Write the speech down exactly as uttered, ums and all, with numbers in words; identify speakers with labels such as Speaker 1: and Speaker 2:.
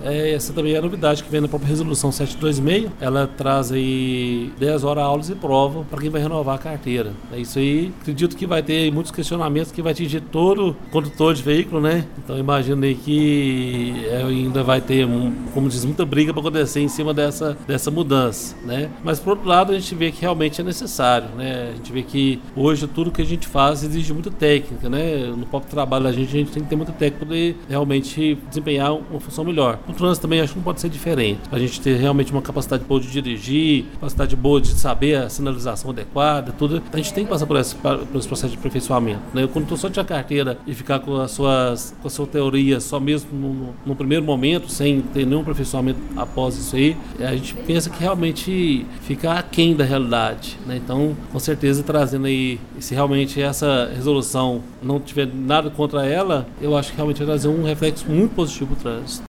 Speaker 1: é, essa também é a novidade que vem na própria resolução setecentos e vinte e seis. Ela traz aí dez horas aulas e prova para quem vai renovar a carteira. É isso aí. Acredito que vai ter muitos questionamentos que vai atingir todo condutor de veículo, né? Então imagino aí que ainda vai ter, um, como diz, muita briga para acontecer em cima dessa, dessa mudança, né? Mas por outro lado a gente vê que realmente é necessário, né? A gente vê que hoje tudo que a gente faz exige muita técnica, né? No próprio trabalho da gente, a gente tem que ter muita técnica para poder realmente desempenhar uma função melhor. No trânsito também acho que não pode ser diferente. A gente ter realmente uma capacidade boa de dirigir, capacidade boa de saber a sinalização adequada, tudo. A gente tem que passar por esse, por esse processo de aperfeiçoamento, né? Eu, quando estou só de a carteira e ficar com as suas, com a sua teoria só mesmo no, no primeiro momento, sem ter nenhum aperfeiçoamento após isso aí, a gente pensa que realmente fica aquém da realidade, né? Então, com certeza, trazendo aí, se realmente essa resolução não tiver nada contra ela, eu acho que realmente vai trazer um reflexo muito positivo para o trânsito.